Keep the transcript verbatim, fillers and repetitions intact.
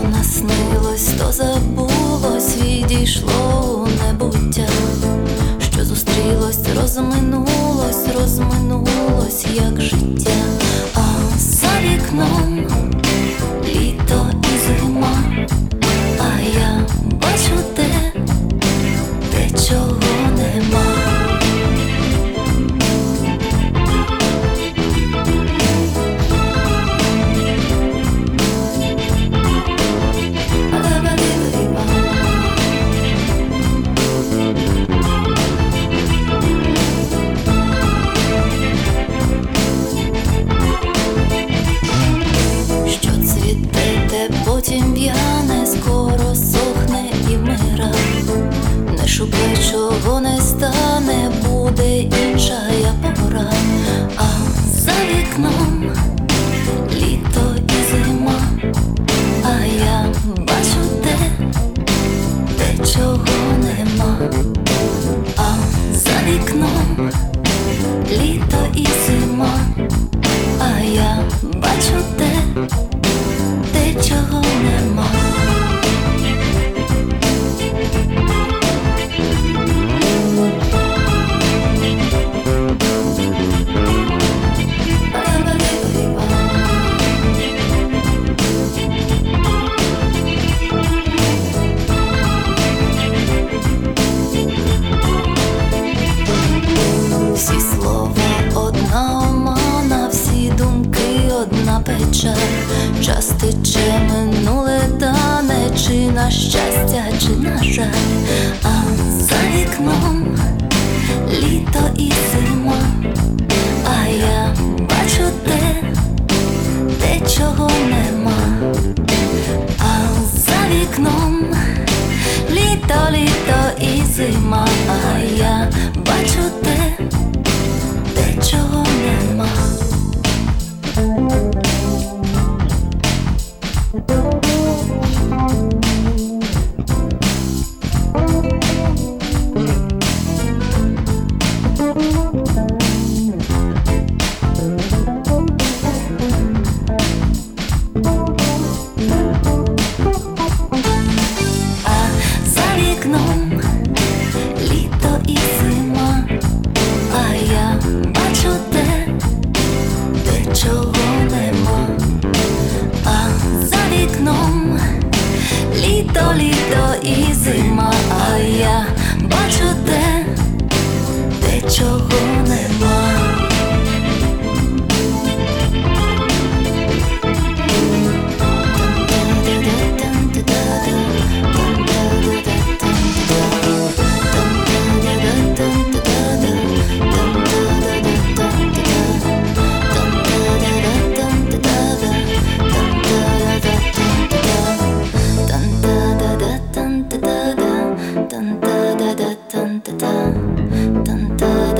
наснилось, то забулось, відійшло у небуття, що зустрілось, розминулось, розминулось, як життя. А за вікном літо і зима, а я бачу те, те, чого нема. Потім в'яне, скоро сохне і вмира. Не шукай, чого не стане, буде інша пора. А за вікном літо і зима, а я бачу те, те, чого нема. А за вікном літо і зима, а я бачу те, те, чого нема. Всі слова одна омана, всі думки одна печаль. Час тече, минуле тане, чи на щастя, чи на жаль. А за вікном літо і зима, а я бачу те, те, чого нема. А за вікном літо, літо і зима, а я бачу те, те, чого нема. Літо і зима, а я бачу те, те, чого нема. А за вікном літо, літо і зима, а я бачу те, те, чого нема. Dun, dun, dun, dun, dun, dun, dun, dun, dun, dun.